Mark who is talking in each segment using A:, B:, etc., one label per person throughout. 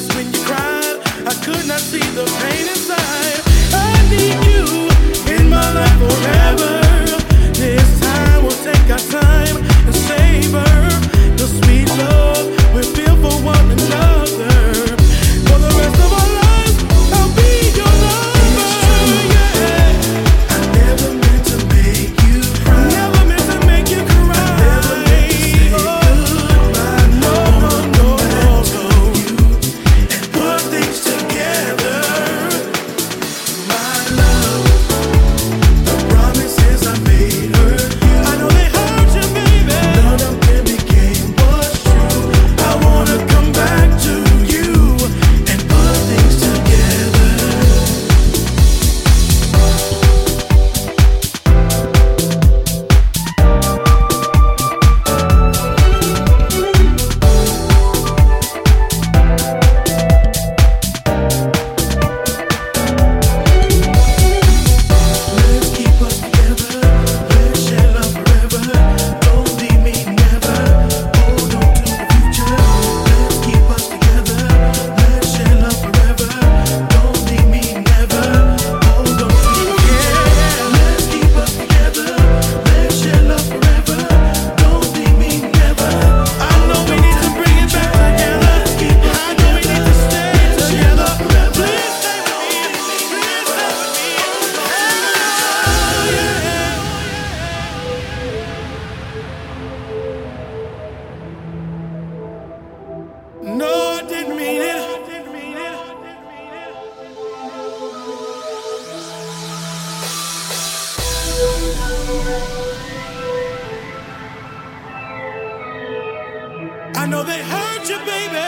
A: I know they hurt you, baby.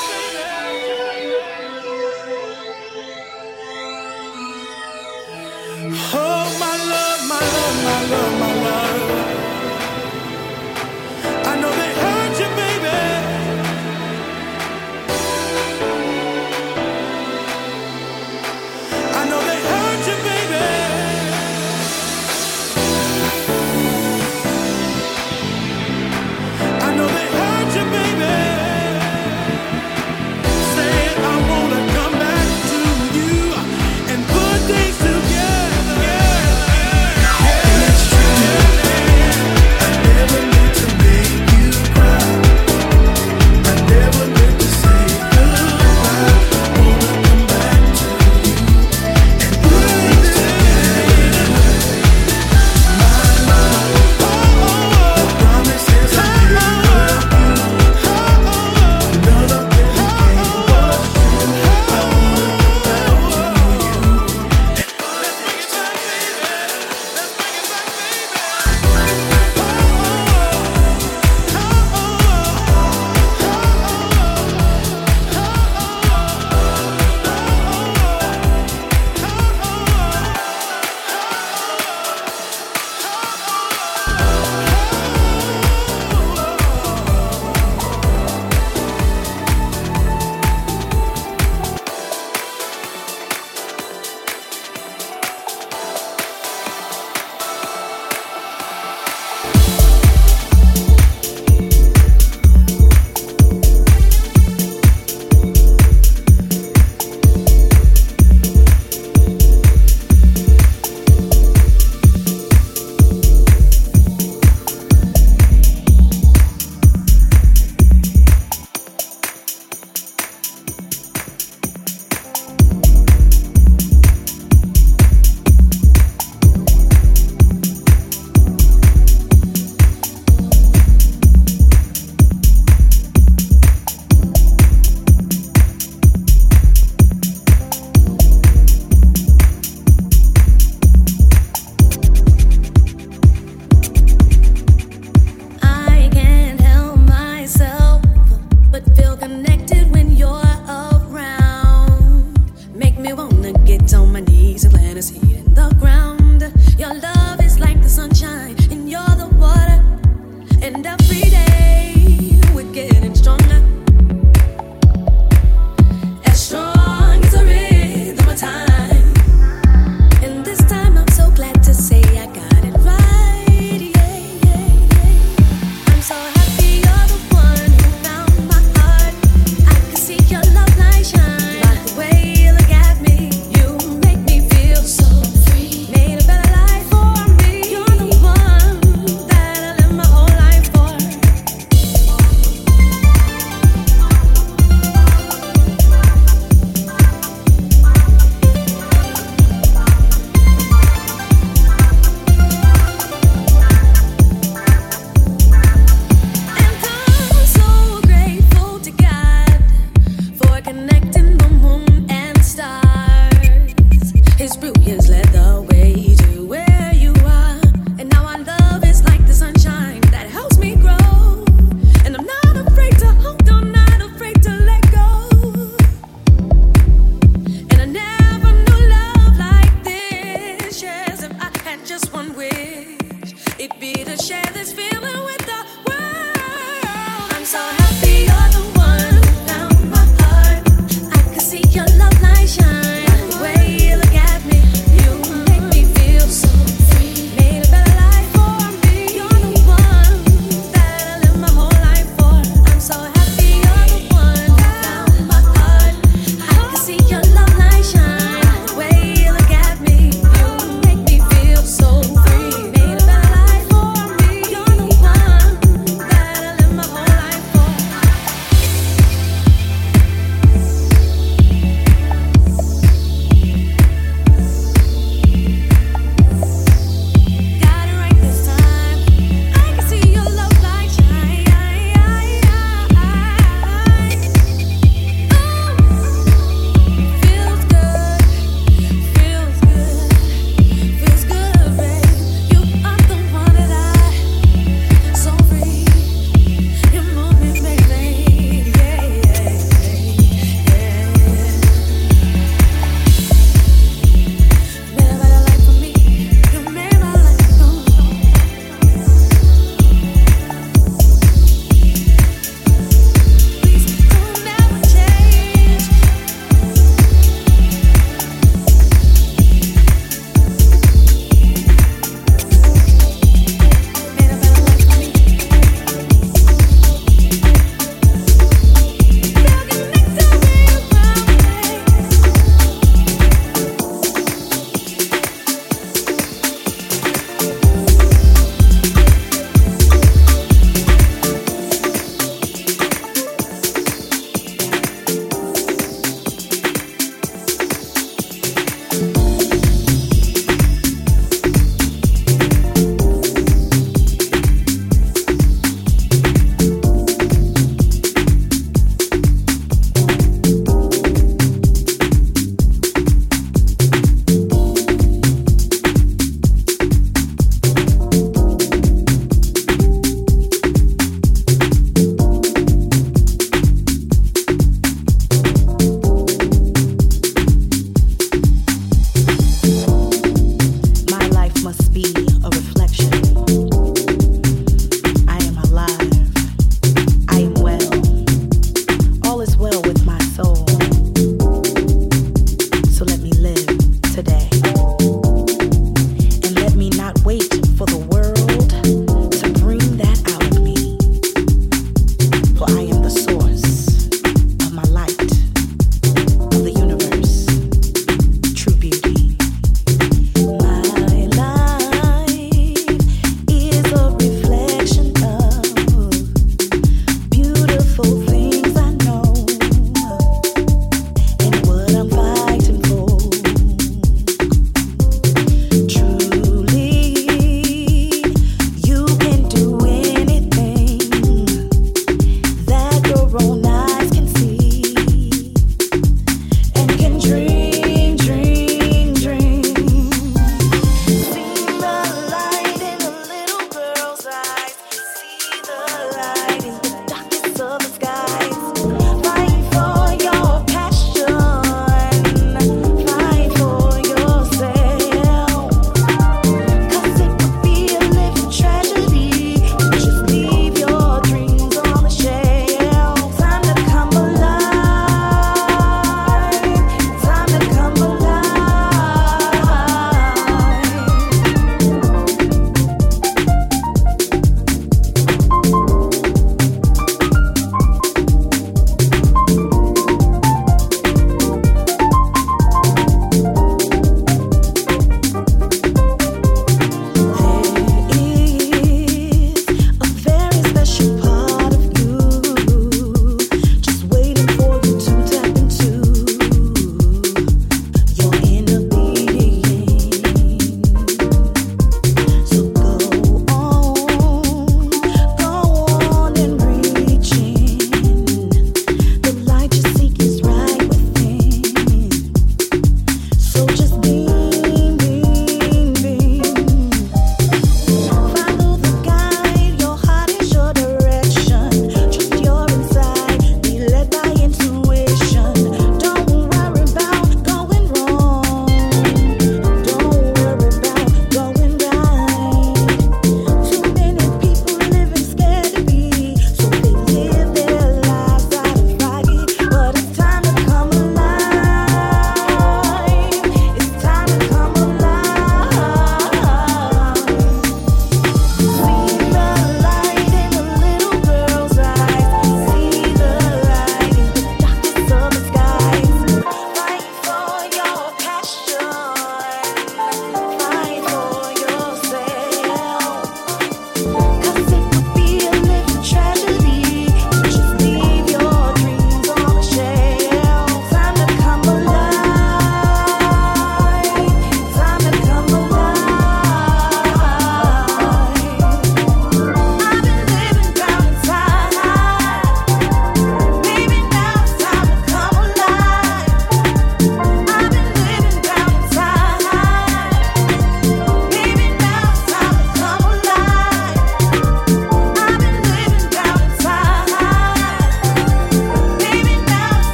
A: Oh, my love, my love, my love, my love. I know they hurt you, baby.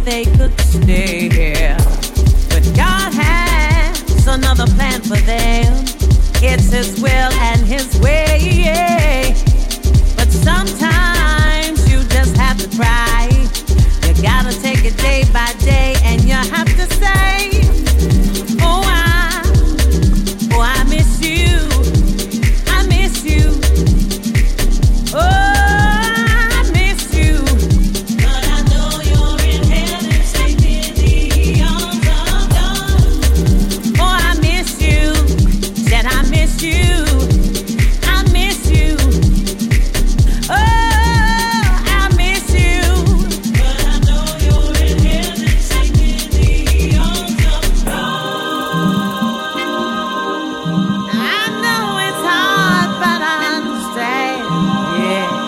B: they could stay here. But God has another plan for them. It's His will and His way. But sometimes you just have to cry. You gotta take it day by day, and you have to say, oh, I miss you. I miss you. Oh, I miss you. But I know you're in heaven, safe in the arms of God. Oh, I miss you. Said I miss you. I miss you. Oh, I miss you. But I know you're in heaven, safe in the arms of God. I know it's hard, but I understand. Yeah.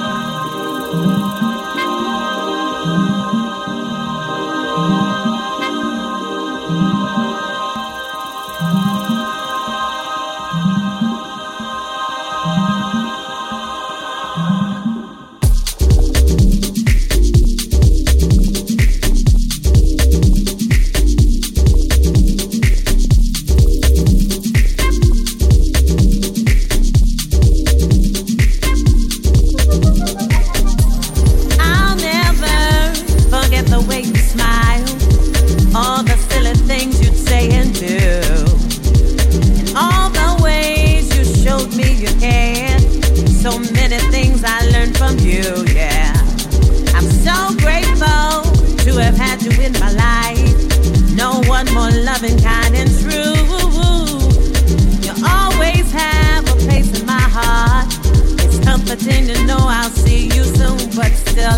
B: I'll never forget the way you smile, all the silly things you'd say and do, and all the ways you showed me you cared. So many things I learned from you, yeah. I'm so grateful to have had you in my life. No one more loving, kind, and true. You always have a place in my heart. It's comforting to know I'll see you soon, but still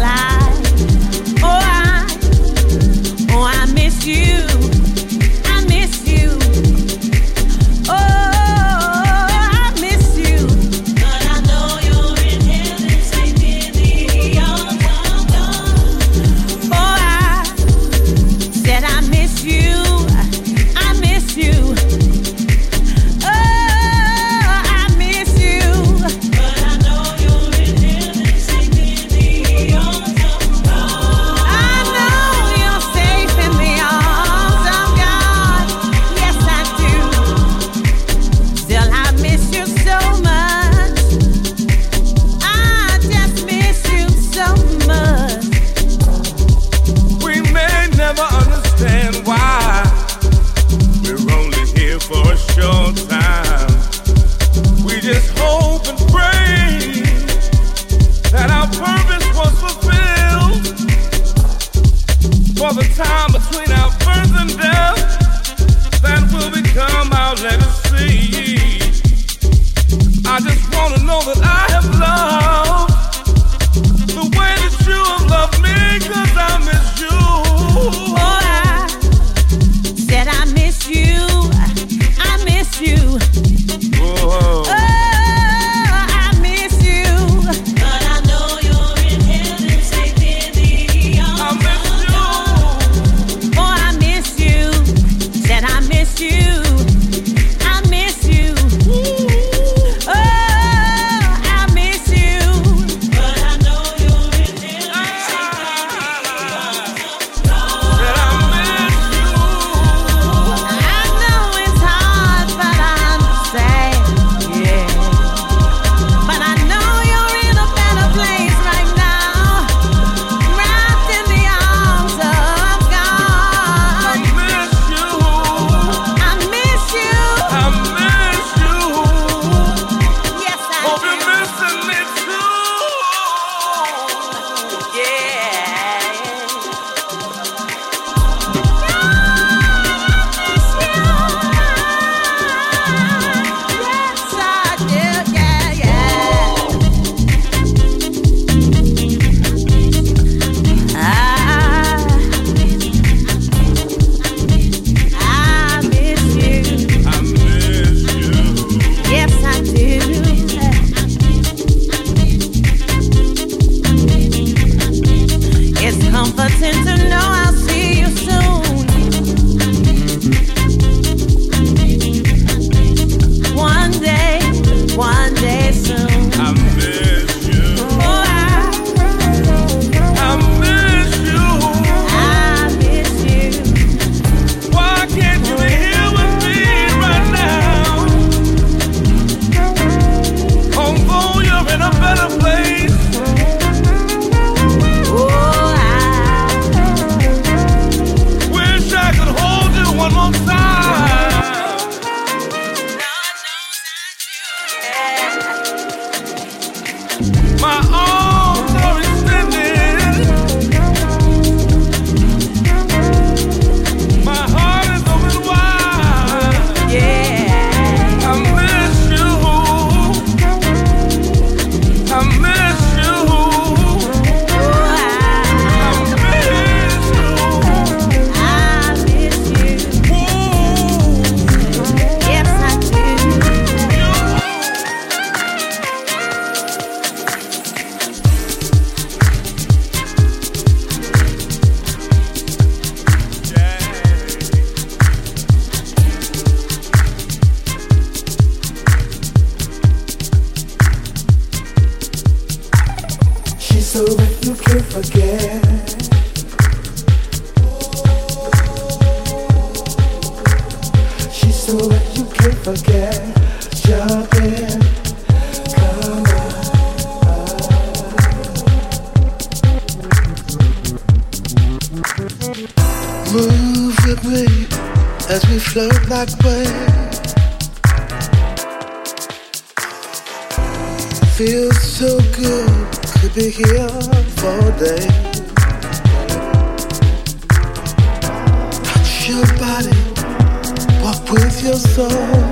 B: I miss you. I miss you. Oh, I miss you. But I know you're in heaven, safe in the arms of God. Oh, I said I miss you. I miss you. Oh, I miss you. But I know you're in heaven, safe in the arms of God. I know you're safe in the arms of God. Yes, I do. Still, I miss you so much. I just miss you so much.
A: We may never understand why we're only here for a short time. We just hope and pray that our purpose was fulfilled. For the time between our birth and death, that will become our legacy. I just want to know that I have loved the way that you have loved me, 'cause I miss you.
B: Oh, I said I miss you. I miss you.
A: Whoa.
B: Oh, I miss you. But I know you're in heaven, safe in the
A: I
B: arms
A: miss
B: of
A: you.
B: God. Oh, I miss you. Said I miss you. I miss you. Oh, I miss you. But I know you're in heaven, safe in the arms of God.
A: That I miss you.
B: I know it's hard, but I understand. Yeah. But I know you're in a better place right now, wrapped in the arms of
A: I
B: God.
A: miss you.
B: I miss you.
A: I miss you.
B: Yes, I
A: Hope you're
B: do.
A: missing me too.
B: Yeah. Yes, I do. Yeah, yeah. I miss you.
A: I miss you.
B: Yes, I do.
A: My arms are extended. My heart is open wide.
B: Yeah.
A: I miss you. I miss you.
C: So that you can't forget. She's so that you can't forget. Jump in, come on. Move with me as we float like waves. Feels so good. Could be here for days. Touch your body, walk with your soul.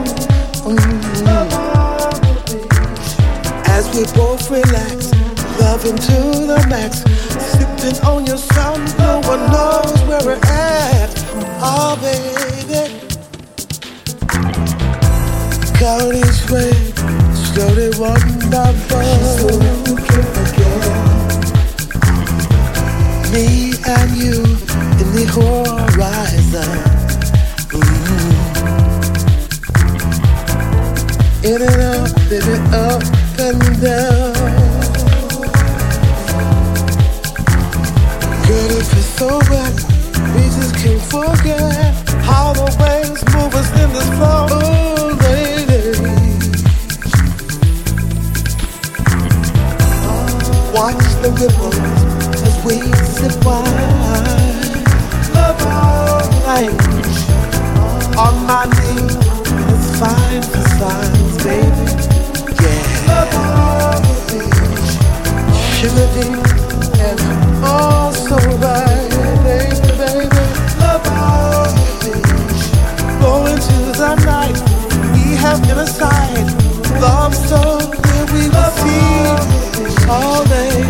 C: As we both relax, loving to the max, sipping on your sound, no one knows where we're at. Oh baby, count each way, slowly one by one. Me and you in the horizon. In and out, baby, up and down. Girl, it feels so right. We just can't forget how the waves move us in this flow. Oh, lady, watch the ripples as we sip wine. Love language on my knee. It's fine for signs, baby. Yeah. Love the beach, shivering and all so right, baby, baby. Love the beach, going to the night. We have been aside. Love so clear we will see all day.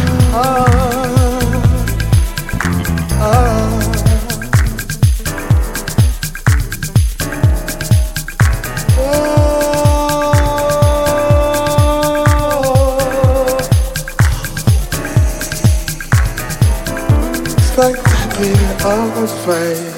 C: It's like being afraid.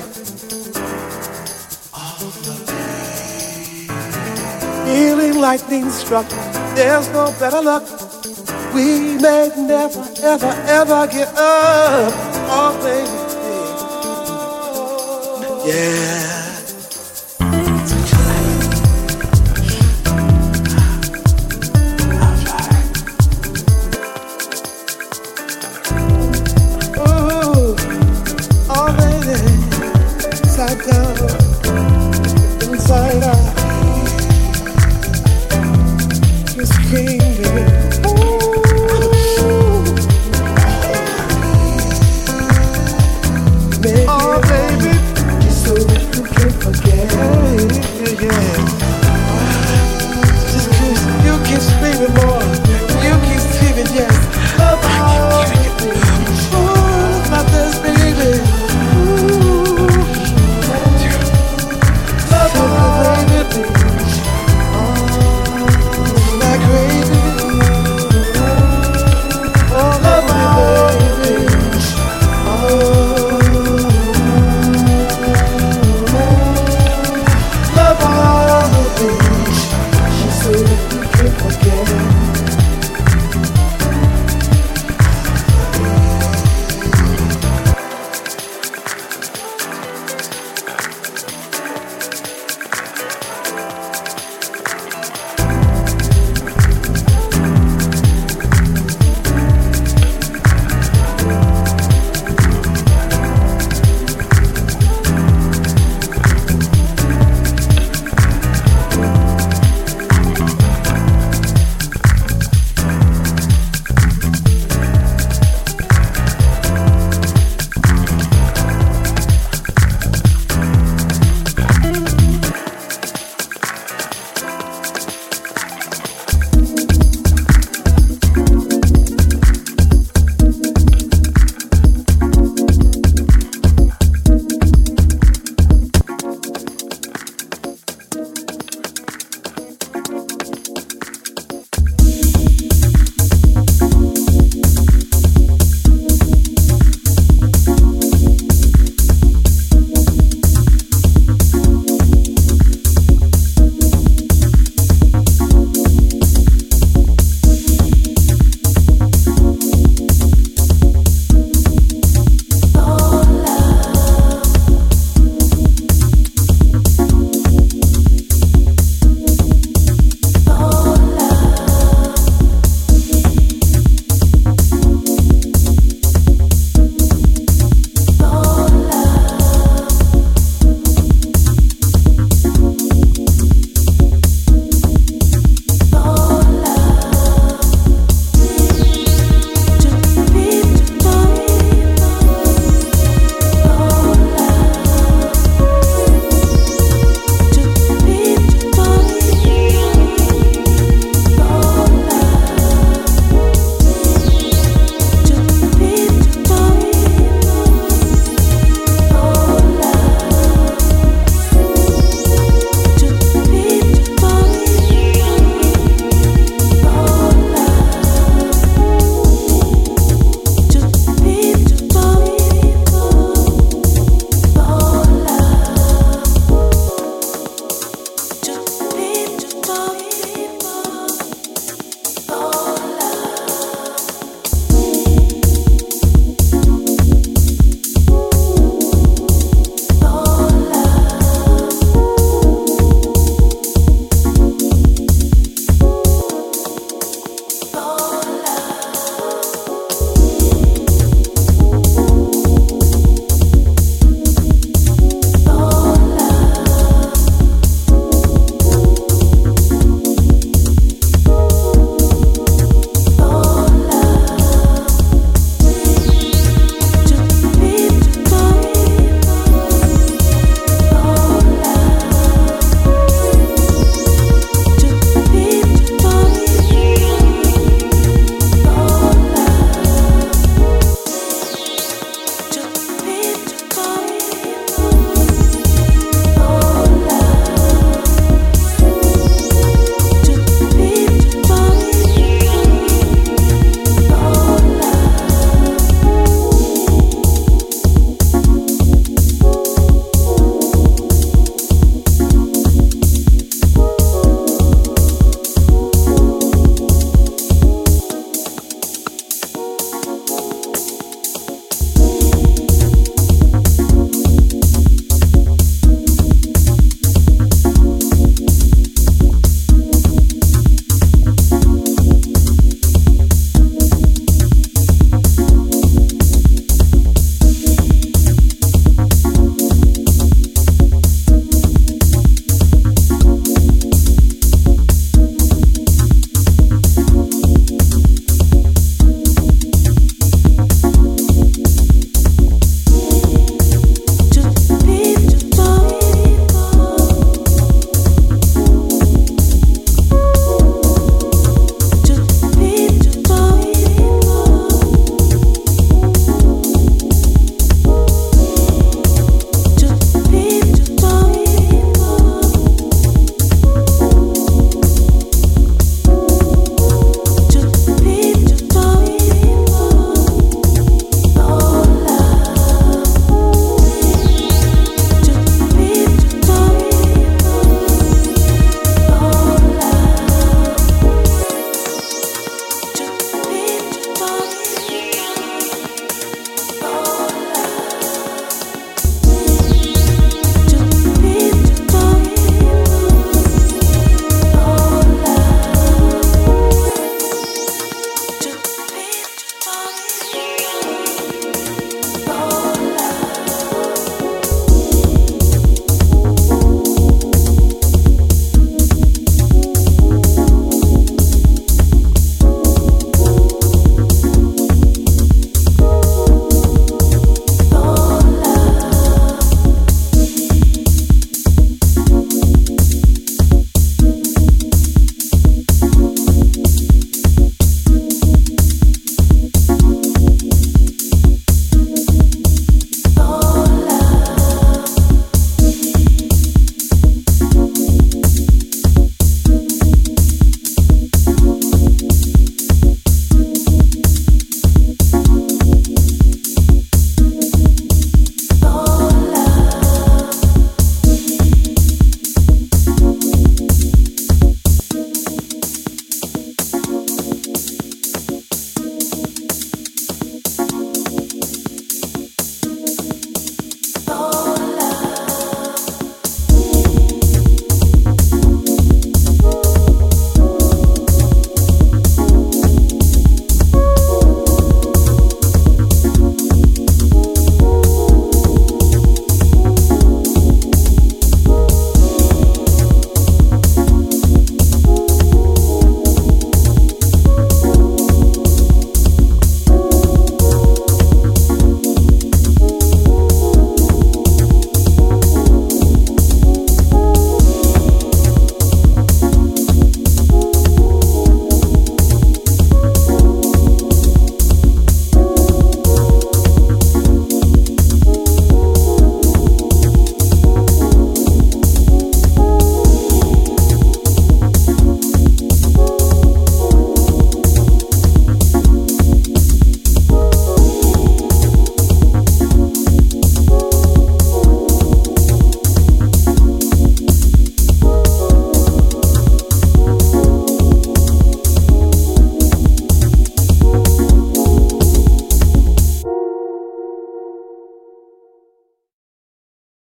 C: Feeling lightning struck. There's no better luck. We may never, ever, ever get up. Oh, baby. Yeah.